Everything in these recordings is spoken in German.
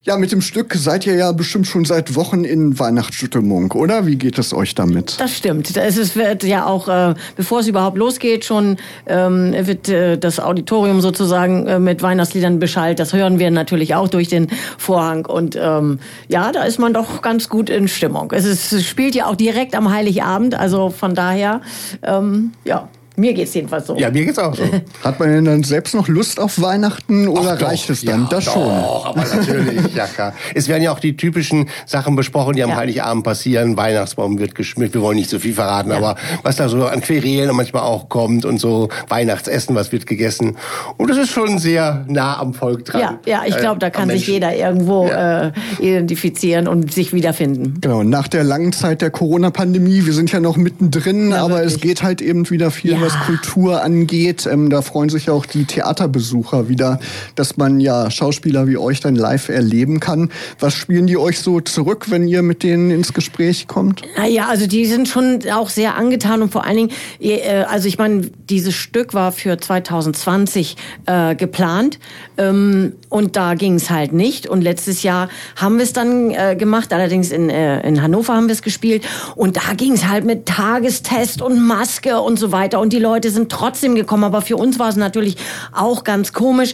Ja, mit dem Stück seid ihr ja bestimmt schon seit Wochen in Weihnachtsstimmung, oder? Wie geht es euch damit? Das stimmt. Es wird ja auch, bevor es überhaupt losgeht, schon wird das Auditorium sozusagen mit Weihnachtsliedern beschallt. Das hören wir natürlich auch durch den Vorhang. Und ja, da ist man doch ganz gut in Stimmung. Es spielt ja auch direkt am Heiligabend, also von daher, ja. Mir geht's jedenfalls so. Ja, mir geht's auch so. Hat man denn dann selbst noch Lust auf Weihnachten oder reicht es dann? Ja, das doch, schon. Aber natürlich, ja klar. Es werden ja auch die typischen Sachen besprochen, die am Heiligabend passieren. Weihnachtsbaum wird geschmückt. Wir wollen nicht so viel verraten, aber was da so an Querelen manchmal auch kommt und so Weihnachtsessen, was wird gegessen. Und das ist schon sehr nah am Volk dran. Ja, ich glaube, da kann sich jeder irgendwo identifizieren und sich wiederfinden. Genau, nach der langen Zeit der Corona-Pandemie, wir sind ja noch mittendrin, aber wirklich. Es geht halt eben wieder viel, was Kultur angeht. Da freuen sich auch die Theaterbesucher wieder, dass man ja Schauspieler wie euch dann live erleben kann. Was spielen die euch so zurück, wenn ihr mit denen ins Gespräch kommt? Naja, also die sind schon auch sehr angetan und vor allen Dingen, also ich meine, dieses Stück war für 2020 geplant und da ging es halt nicht. Und letztes Jahr haben wir es dann gemacht, allerdings in Hannover haben wir es gespielt und da ging es halt mit Tagestest und Maske und so weiter und die Leute sind trotzdem gekommen, aber für uns war es natürlich auch ganz komisch.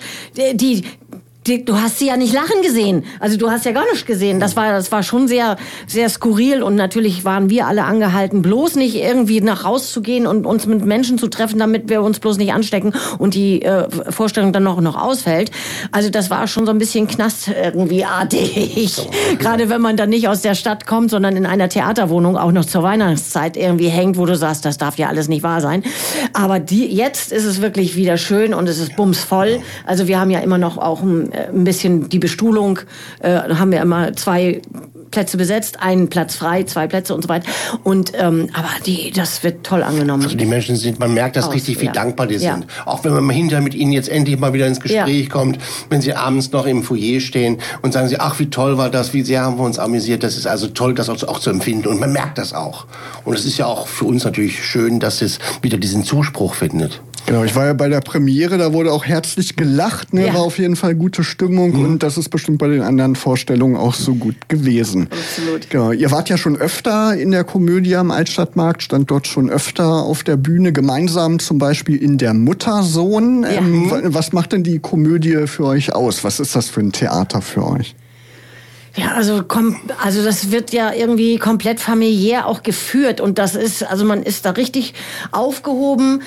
Du hast sie ja nicht lachen gesehen. Also du hast ja gar nichts gesehen. Das war schon sehr, sehr skurril und natürlich waren wir alle angehalten, bloß nicht irgendwie nach Haus zu gehen und uns mit Menschen zu treffen, damit wir uns bloß nicht anstecken und die Vorstellung dann noch ausfällt. Also das war schon so ein bisschen Knast irgendwie artig. Gerade wenn man dann nicht aus der Stadt kommt, sondern in einer Theaterwohnung auch noch zur Weihnachtszeit irgendwie hängt, wo du sagst, das darf ja alles nicht wahr sein. Aber jetzt ist es wirklich wieder schön und es ist bumsvoll. Also wir haben ja immer noch auch ein bisschen die Bestuhlung, haben wir immer 2 Plätze besetzt, einen Platz frei, 2 Plätze und so weiter. Und aber das wird toll angenommen. Also die Menschen sind, man merkt, dass richtig wie dankbar die sind. Auch wenn man hinterher mit ihnen jetzt endlich mal wieder ins Gespräch kommt, wenn sie abends noch im Foyer stehen und sagen sie, ach wie toll war das, wie sehr haben wir uns amüsiert. Das ist also toll, das auch zu empfinden und man merkt das auch. Und es ist ja auch für uns natürlich schön, dass es wieder diesen Zuspruch findet. Genau, ich war ja bei der Premiere, da wurde auch herzlich gelacht, ne? War auf jeden Fall gute Stimmung und das ist bestimmt bei den anderen Vorstellungen auch so gut gewesen. Absolut. Genau, ihr wart ja schon öfter in der Komödie am Altstadtmarkt, stand dort schon öfter auf der Bühne, gemeinsam zum Beispiel in der Muttersohn. Was macht denn die Komödie für euch aus? Was ist das für ein Theater für euch? Ja, also das wird ja irgendwie komplett familiär auch geführt und das ist, also man ist da richtig aufgehoben,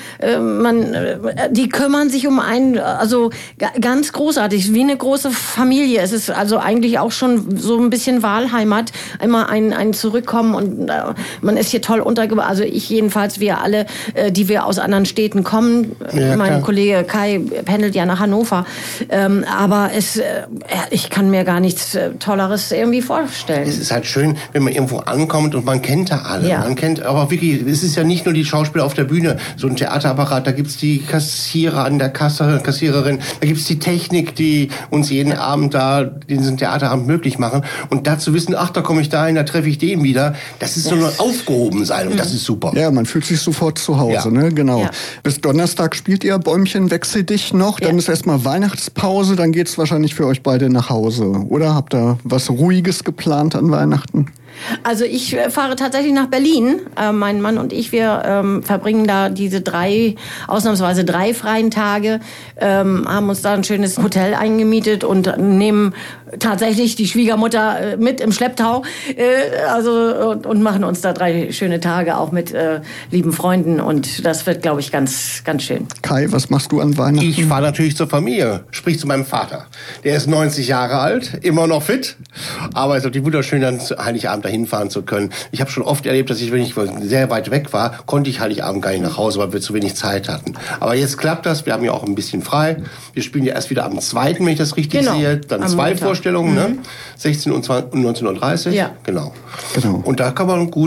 die kümmern sich um einen, also ganz großartig, wie eine große Familie. Es ist also eigentlich auch schon so ein bisschen Wahlheimat, immer ein Zurückkommen und man ist hier toll untergebracht, also ich jedenfalls, wir alle, die wir aus anderen Städten kommen, mein Kollege Kai pendelt ja nach Hannover, aber ich kann mir gar nichts Tolleres irgendwie vorstellen. Es ist halt schön, wenn man irgendwo ankommt und man kennt da alle. Man kennt aber wirklich, es ist ja nicht nur die Schauspieler auf der Bühne, so ein Theaterapparat, da gibt's die Kassierer an der Kasse, Kassiererin, da gibt's die Technik, die uns jeden Abend da diesen Theaterabend möglich machen und dazu wissen, ach, da komme ich da hin, da treffe ich den wieder, das ist so ein Aufgehobensein und das ist super. Ja, man fühlt sich sofort zu Hause, ne? Genau. Ja. Bis Donnerstag spielt ihr Bäumchen wechsel dich noch, dann ist erstmal Weihnachtspause, dann geht's wahrscheinlich für euch beide nach Hause, oder? Habt ihr was Ruhiges geplant an Weihnachten? Also ich fahre tatsächlich nach Berlin. Mein Mann und ich, wir verbringen da diese ausnahmsweise 3 freien Tage, haben uns da ein schönes Hotel eingemietet und nehmen tatsächlich die Schwiegermutter mit im Schlepptau, und machen uns da 3 schöne Tage auch mit lieben Freunden und das wird, glaube ich, ganz, ganz schön. Kai, was machst du an Weihnachten? Ich fahre natürlich zur Familie, sprich zu meinem Vater. Der ist 90 Jahre alt, immer noch fit, aber es ist natürlich wunderschön, dann zu Heiligabend dahin fahren zu können. Ich habe schon oft erlebt, dass wenn ich sehr weit weg war, konnte ich Heiligabend gar nicht nach Hause, weil wir zu wenig Zeit hatten. Aber jetzt klappt das, wir haben ja auch ein bisschen frei. Wir spielen ja erst wieder am 2., wenn ich das richtig sehe, dann 2 Vorstellungen, ne? 16 und 19.30 Uhr. Ja. Genau. Und da kann man gut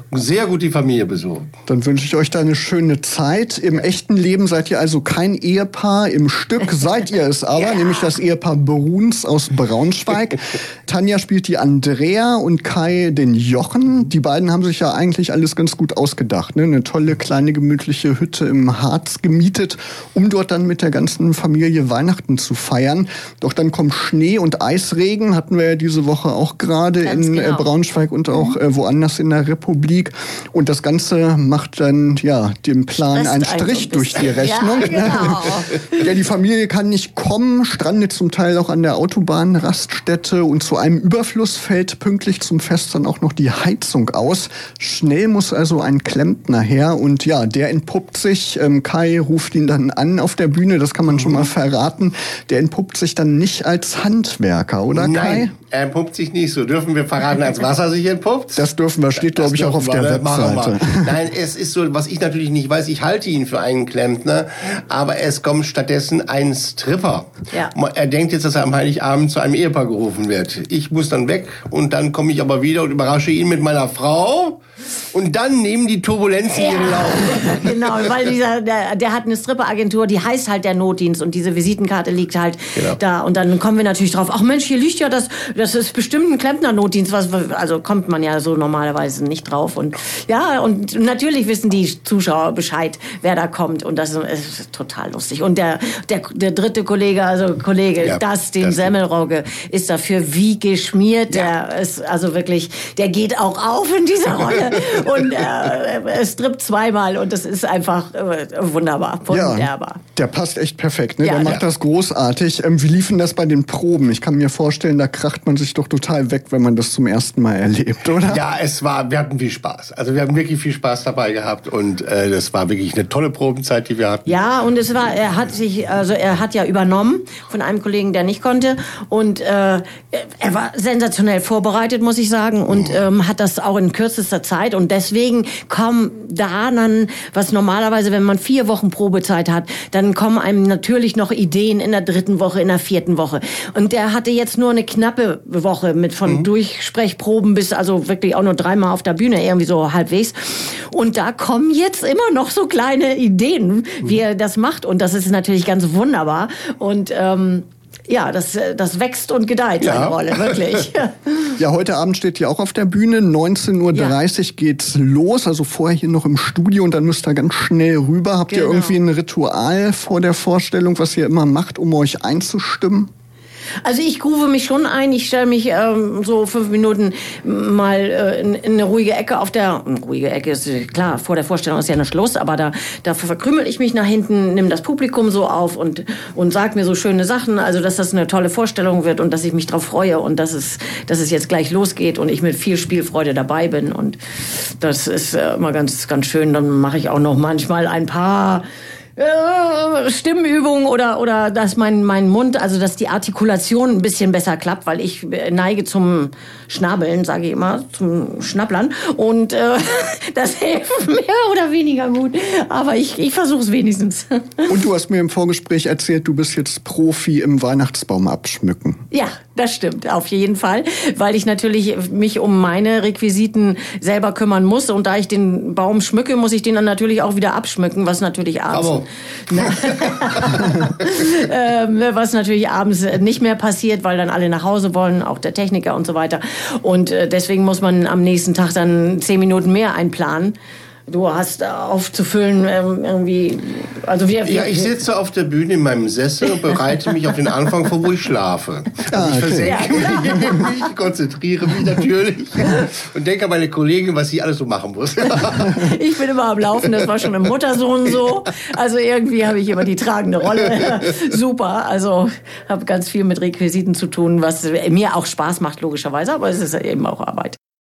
sehr gut die Familie besuchen. Dann wünsche ich euch da eine schöne Zeit. Im echten Leben seid ihr also kein Ehepaar, im Stück seid ihr es aber, nämlich das Ehepaar Bruns aus Braunschweig. Tanja spielt die Andrea und Kai den Jochen. Die beiden haben sich ja eigentlich alles ganz gut ausgedacht, ne? Eine tolle, kleine, gemütliche Hütte im Harz gemietet, um dort dann mit der ganzen Familie Weihnachten zu feiern. Doch dann kommt Schnee und Eisregen, hatten wir ja diese Woche auch gerade in Braunschweig und auch woanders in der Republik. Und das Ganze macht dann dem Plan einen Strich durch die Rechnung. Ja, genau. Ja, die Familie kann nicht kommen, strandet zum Teil auch an der Autobahnraststätte und zu einem Überfluss fällt pünktlich zum Fest dann auch noch die Heizung aus. Schnell muss also ein Klempner her und ja, der entpuppt sich. Kai ruft ihn dann an auf der Bühne, das kann man schon mal verraten. Der entpuppt sich dann nicht als Handwerker, oder Kai? Nein, er entpuppt sich nicht. So dürfen wir verraten, als was er sich entpuppt? Das dürfen wir, steht glaube ich auch auf der Webseite. Nein, es ist so, was ich natürlich nicht weiß, ich halte ihn für einen Klempner, aber es kommt stattdessen ein Stripper. Ja. Er denkt jetzt, dass er am Heiligabend zu einem Ehepaar gerufen wird. Ich muss dann weg und dann komme ich aber wieder und überrasche ihn mit meiner Frau. Und dann nehmen die Turbulenzen ihren Lauf. Genau, weil der hat eine Stripperagentur, die heißt halt der Notdienst und diese Visitenkarte liegt halt da. Und dann kommen wir natürlich drauf, ach Mensch, hier liegt ja das ist bestimmt ein Klempner-Notdienst, also kommt man ja so normalerweise nicht drauf. Und ja, und natürlich wissen die Zuschauer Bescheid, wer da kommt und das ist total lustig. Und der dritte Kollege, Dustin Semmelrogge, ist dafür wie geschmiert. Ja. Der ist also wirklich, der geht auch auf in dieser Rolle. Und es strippt zweimal und das ist einfach wunderbar. Ja, der passt echt perfekt, ne? Der macht das großartig. Wie liefen das bei den Proben? Ich kann mir vorstellen, da kracht man sich doch total weg, wenn man das zum ersten Mal erlebt, oder? Ja, wir hatten viel Spaß. Also wir haben wirklich viel Spaß dabei gehabt und das war wirklich eine tolle Probenzeit, die wir hatten. Ja, und er hat ja übernommen von einem Kollegen, der nicht konnte und er war sensationell vorbereitet, muss ich sagen, und hat das auch in kürzester Zeit. Und deswegen kommen da dann, was normalerweise, wenn man 4 Wochen Probezeit hat, dann kommen einem natürlich noch Ideen in der 3. Woche, in der 4. Woche. Und der hatte jetzt nur eine knappe Woche mit von Durchsprechproben bis also wirklich auch nur 3-mal auf der Bühne, irgendwie so halbwegs. Und da kommen jetzt immer noch so kleine Ideen, wie er das macht. Und das ist natürlich ganz wunderbar. Und ja, das wächst und gedeiht, seine Rolle, wirklich. Ja, heute Abend steht ihr auch auf der Bühne. 19:30 Uhr geht's los. Also vorher hier noch im Studio und dann müsst ihr ganz schnell rüber. Habt ihr irgendwie ein Ritual vor der Vorstellung, was ihr immer macht, um euch einzustimmen? Also ich rufe mich schon ein, ich stelle mich so 5 Minuten mal in eine ruhige Ecke ruhige Ecke ist klar, vor der Vorstellung ist ja noch Schluss, aber da verkrümel ich mich nach hinten, nimm das Publikum so auf und sag mir so schöne Sachen, also dass das eine tolle Vorstellung wird und dass ich mich drauf freue und dass es jetzt gleich losgeht und ich mit viel Spielfreude dabei bin und das ist immer ganz, ganz schön. Dann mache ich auch noch manchmal ein paar Stimmübungen oder dass mein Mund, also dass die Artikulation ein bisschen besser klappt, weil ich neige zum Schnabeln, sage ich immer, zum Schnapplern und das hilft mehr oder weniger gut, aber ich versuche es wenigstens. Und du hast mir im Vorgespräch erzählt, du bist jetzt Profi im Weihnachtsbaum abschmücken. Ja, das stimmt, auf jeden Fall, weil ich natürlich mich um meine Requisiten selber kümmern muss und da ich den Baum schmücke, muss ich den dann natürlich auch wieder abschmücken, was natürlich abends was natürlich abends nicht mehr passiert, weil dann alle nach Hause wollen, auch der Techniker und so weiter. Und deswegen muss man am nächsten Tag dann 10 Minuten mehr einplanen. Du hast aufzufüllen irgendwie, also ich sitze auf der Bühne in meinem Sessel und bereite mich auf den Anfang vor, wo ich schlafe. Also ich versenke mich, konzentriere mich natürlich und denke an meine Kollegin, was sie alles so machen muss. Ich bin immer am Laufen, das war schon im Muttersohn so. Also irgendwie habe ich immer die tragende Rolle. Super, also habe ganz viel mit Requisiten zu tun, was mir auch Spaß macht logischerweise, aber es ist eben auch Arbeit.